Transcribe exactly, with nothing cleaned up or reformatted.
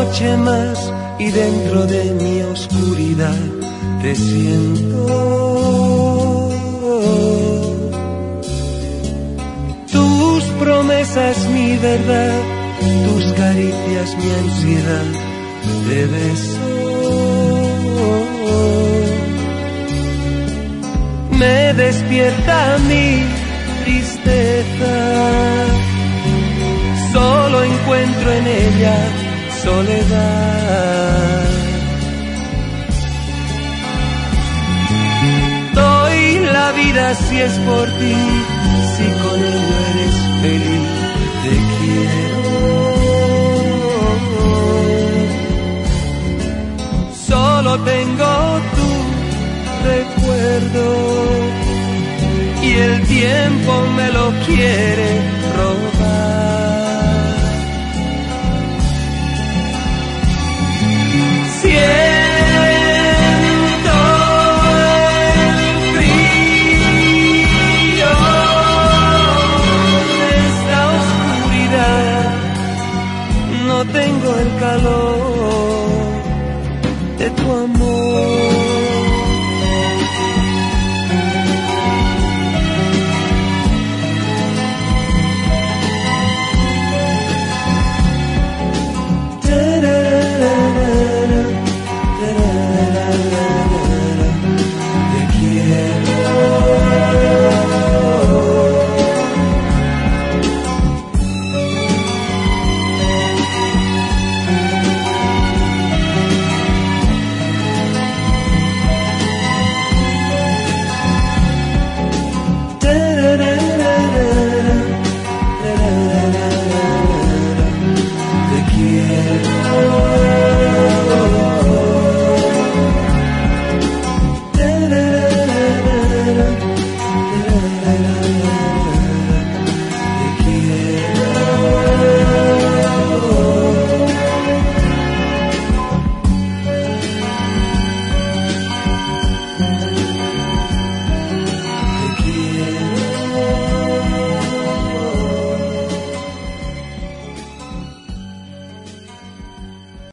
noche más y dentro de mi oscuridad te siento. Tus promesas mi verdad, tus caricias mi ansiedad, te beso. Me despierta mi tristeza, solo encuentro en ella soledad. Doy la vida si es por ti, si con ello eres feliz, te quiero. Solo tengo tu recuerdo y el tiempo me lo quiere robar.